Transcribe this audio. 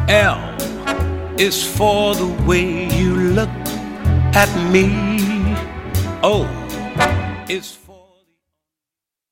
L is for the way you look at me. O is